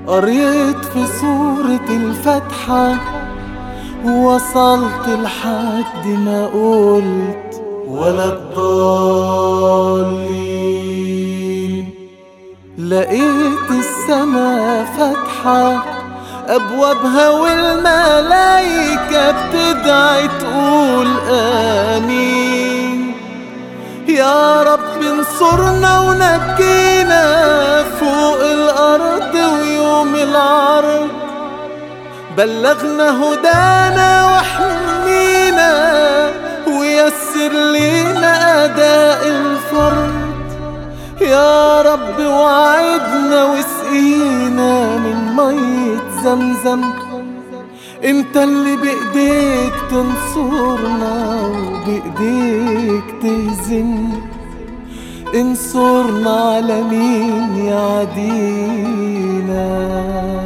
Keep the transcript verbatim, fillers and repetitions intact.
قريت في سورة الفاتحة ووصلت لحد ما قلت ولا الضالين. لقيت السما فاتحة أبوابها والملايكة بتدعي تقول آمين. يا رب انصرنا ونجينا فوق الأرض ويوم العرض، بلغنا هدانا واحمينا ويسر لينا أداء الفرض. يا رب وعدنا واسقينا من مية زمزم، انت اللي بايديك تنصرنا وبايديك تهزم. انصرنا على مين يعدينا.